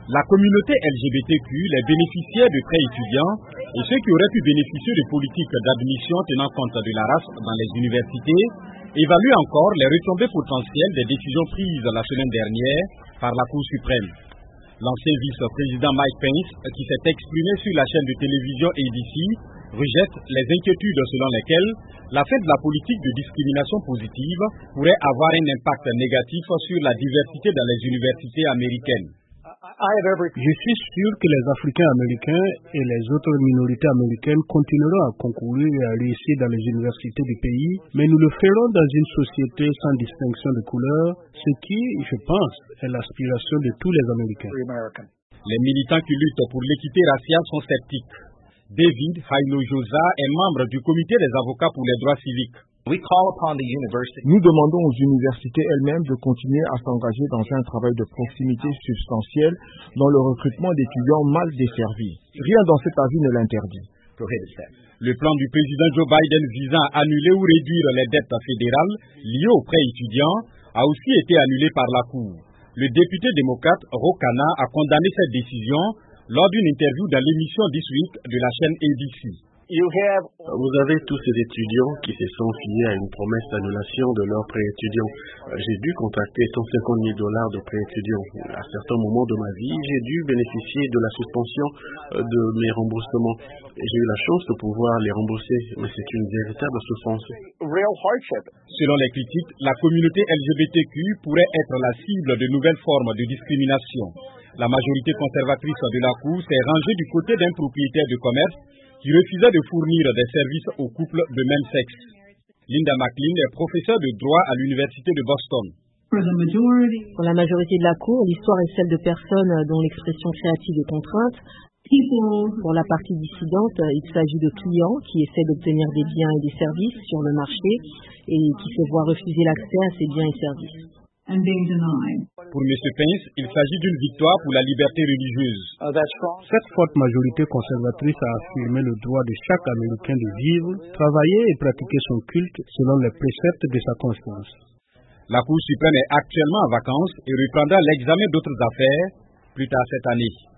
La communauté LGBTQ, les bénéficiaires de prêts étudiants et ceux qui auraient pu bénéficier de politiques d'admission tenant compte de la race dans les universités évaluent encore les retombées potentielles des décisions prises la semaine dernière par la Cour suprême. L'ancien vice-président Mike Pence, qui s'est exprimé sur la chaîne de télévision ABC, rejette les inquiétudes selon lesquelles la fin de la politique de discrimination positive pourrait avoir un impact négatif sur la diversité dans les universités américaines. Je suis sûr que les Africains américains et les autres minorités américaines continueront à concourir et à réussir dans les universités du pays, mais nous le ferons dans une société sans distinction de couleur, ce qui, je pense, est l'aspiration de tous les Américains. Les militants qui luttent pour l'équité raciale sont sceptiques. David Hailo-Josa est membre du comité des avocats pour les droits civiques. Nous demandons aux universités elles-mêmes de continuer à s'engager dans un travail de proximité substantiel dans le recrutement d'étudiants mal desservis. Rien dans cet avis ne l'interdit. Le plan du président Joe Biden visant à annuler ou réduire les dettes fédérales liées aux prêts étudiants a aussi été annulé par la Cour. Le député démocrate Ro Khanna a condamné cette décision lors d'une interview dans l'émission This Week de la chaîne ABC. Vous avez tous ces étudiants qui se sont fiés à une promesse d'annulation de leurs prêts étudiants. J'ai dû contacter $150 000 de prêts étudiants. À certains moments de ma vie, j'ai dû bénéficier de la suspension de mes remboursements. J'ai eu la chance de pouvoir les rembourser, mais c'est une véritable souffrance. Selon les critiques, la communauté LGBTQ pourrait être la cible de nouvelles formes de discrimination. La majorité conservatrice de la Cour s'est rangée du côté d'un propriétaire de commerce qui refusait de fournir des services aux couples de même sexe. Linda McLean est professeure de droit à l'Université de Boston. Pour la majorité de la Cour, l'histoire est celle de personnes dont l'expression créative est contrainte. Pour la partie dissidente, il s'agit de clients qui essaient d'obtenir des biens et des services sur le marché et qui se voient refuser l'accès à ces biens et services. Pour M. Pence, il s'agit d'une victoire pour la liberté religieuse. Cette forte majorité conservatrice a affirmé le droit de chaque Américain de vivre, travailler et pratiquer son culte selon les préceptes de sa conscience. La Cour suprême est actuellement en vacances et reprendra l'examen d'autres affaires plus tard cette année.